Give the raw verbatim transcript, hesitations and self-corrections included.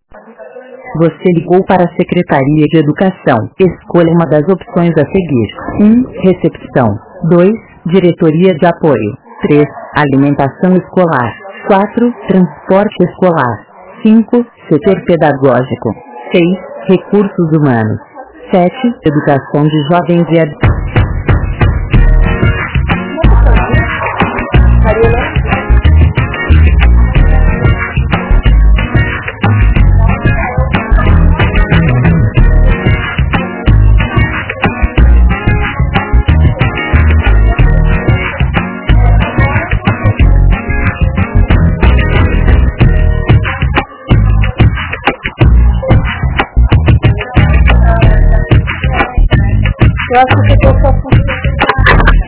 Você ligou para a Secretaria de Educação. Escolha uma das opções a seguir. um. Recepção. dois. Diretoria de Apoio. três. Alimentação escolar. quatro. Transporte escolar. cinco. Setor pedagógico. seis. Recursos humanos. sete. Educação de jovens e adultos. Eu acho que eu tô